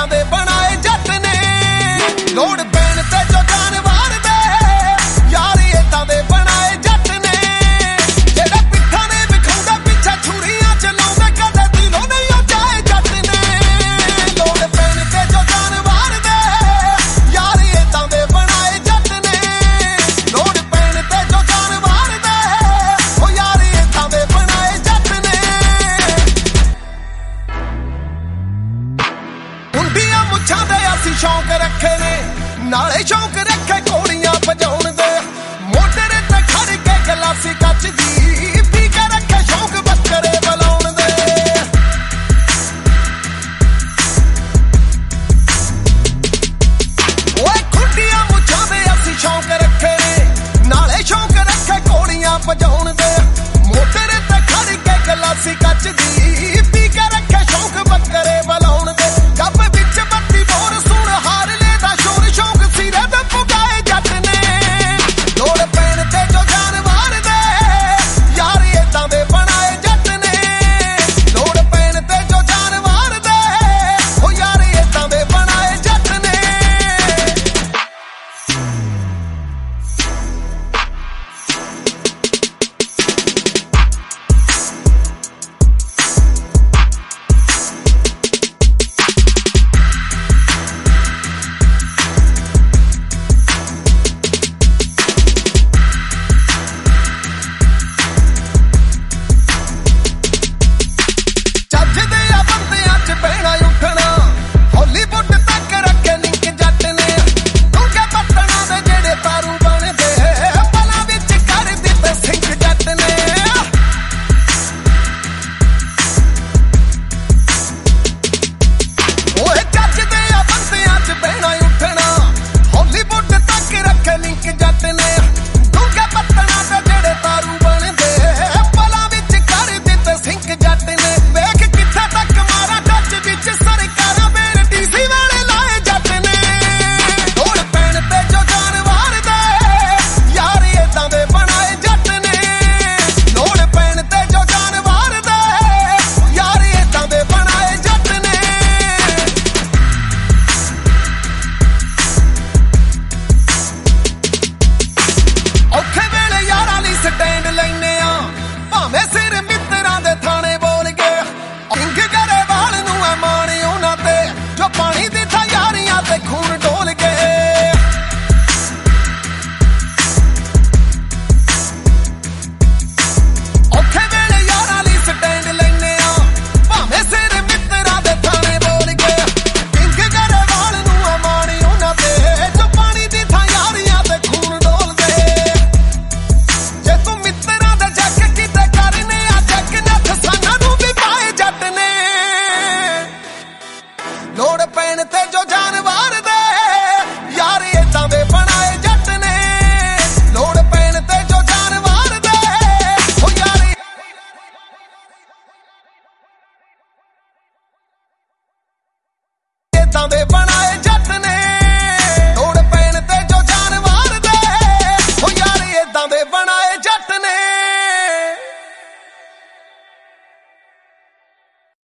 ਏਦਾਂ ਦੇ ਬਣਾਏ ਜੱਟ ਨੇ ਲੋੜ ਪੈਣ ਤੇ ਜੋ ਜਾਨ ਵਾਰਦੇ ਯਾਰ ਏਦਾਂ ਦੇ ਬਣਾਏ ਜੱਟ ਨੇ ਜਿਹੜਾ ਪਿੱਠਾਂ ਨੇ ਵਿਖਾਉਂਦਾ ਪਿੱਛੇ ਛੁਰੀਆਂ ਚਲਾਉਂਦੇ ਕਦੇ ਦਿਲੋਂ ਨਹੀਂ ਉਹ ਜਾਏ ਜੱਟ ਨੇ ਲੋੜ ਪੈਣ ਤੇ ਜੋ ਜਾਨ ਵਾਰਦੇ ਯਾਰ ਏਦਾਂ ਦੇ ਬਣਾਏ ਜੱਟ ਨੇ ਲੋੜ ਪੈਣ ਤੇ ਜੋ ਜਾਨ ਵਾਰਦੇ ਉਹ ਯਾਰ ਏਦਾਂ ਦੇ ਬਣਾਏ ਜੱਟ ਨੇ ਮੁੰਡੀਆਂ ਮੁੱਛਾਂ ਦੇ ਅਸੀਂ ਸ਼ੌਂਕ ਰੱਖੇ ਨੇ ਨਾਲੇ ਸ਼ੌਂਕ ਰੱਖੇ